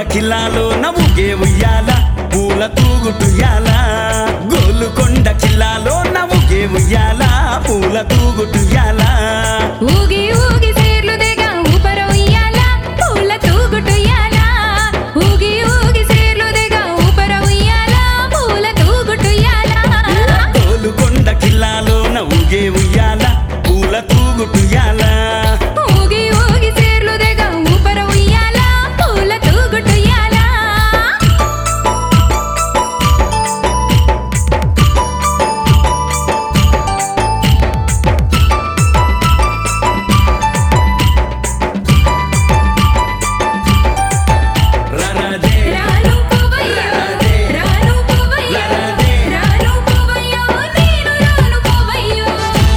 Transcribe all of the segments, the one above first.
కిల్లాలో నవ్వుగే ఉయ్యాల పూల తూగుటుయాల గోలుకొండ కిల్లాలో నవ్వుగే ఉయ్యాల పూల తూగుటుయాల ఊగి ఊగి సేర్లు దిగా ఊపర ఉయ్యాల పూల తూగుటుయాల ఊగి ఊగి సేర్లు దిగా ఊపర ఉయ్యాల పూల తూగుటుయాల గోలుకొండ కిల్లాలో నవ్వుగే ఉయ్యాల పూల తూగుటుయాల ఊగి ఊగి సేర్లు దిగా ఊపర ఉయ్యాల పూల తూగుటుయాల రాను పోవయ్యో రాను పోవయ్యో రాను పోవయ్యో నేను రాను పోవయ్యో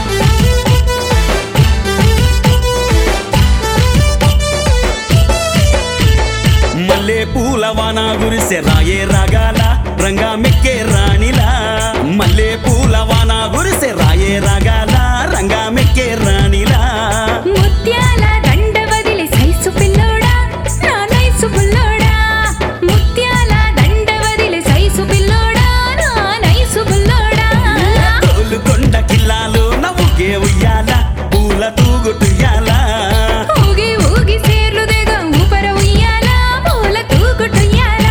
మల్లె పూల వాన గురిసె రాయే రాగాల రంగా మెక్కే రాణిలా మల్లె పూల వాన గురిసె రాయే రాగాల రంగా మెక్కే రాణిలా ముత్యాల దండ వదిలి సైసు పిల్లోడా నా నైసు బుల్లోడా ముత్యాల దండ వదిలి సైసు పిల్లోడా నా నైసు బుల్లోడా గోలుకొండ కిల్లాలో నవ్వుగే ఉయ్యాల పూల తూగుటుయాల ఊగి ఊగి సేర్లు దిగా ఊపర ఉయ్యాల పూల తూగుటుయ్యాల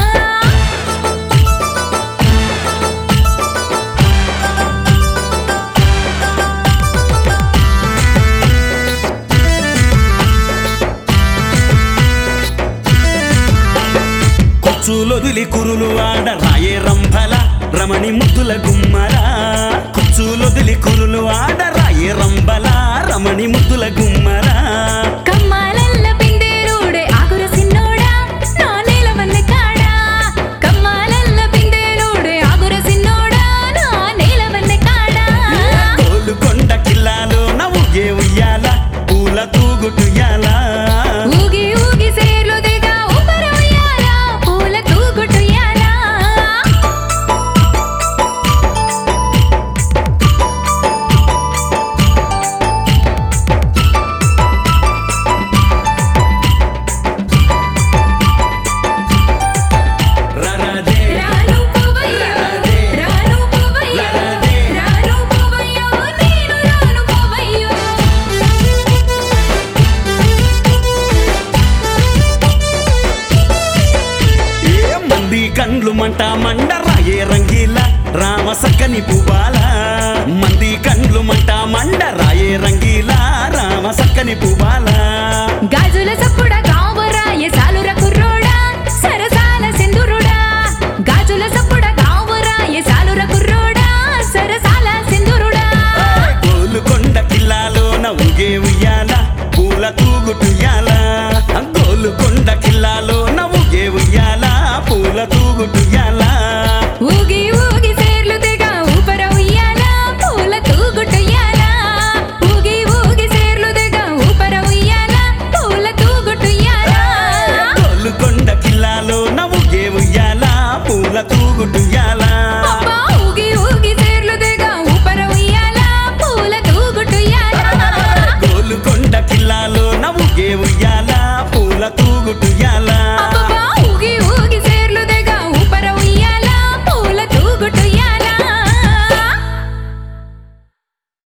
కుచ్చులొదిలి కురులు ఆడ రాయే రంభల రమణి ముద్దుల గుమ్మరా కుచ్చులొదిలి కురులు ఆడ రాయే రంభల రమణి ముద్దుల గుమ్మరా కమ్మాలల్ల పిందేరుడే ఆగుర సిన్నోడా నా నేలవన్నె కాడా కమ్మాలల్ల పిందేరుడే ఆగుర సిన్నోడా నా నేలవన్నె కాడా గోలుకొండ కిల్లాలో నవ్వుగే ఉయ్యాల పూల తూగుటుయాల ఊగి ఊగి సేర్లు దిగా ఊపర ఉయ్యాల పూల తూగుటుయ్యాల రాను పోవయ్యో రాను పోవయ్యో రాను పోవయ్యో నేను రాను పోవయ్యో ఏ మంది కండ్లు మంట మండ రాయే రంగీల రామ సక్కని పువ్వాల మంది కండ్లు మంట మండ రాయే రంగీల రామ సక్కని పువ్వాల గాజుల సప్పుడు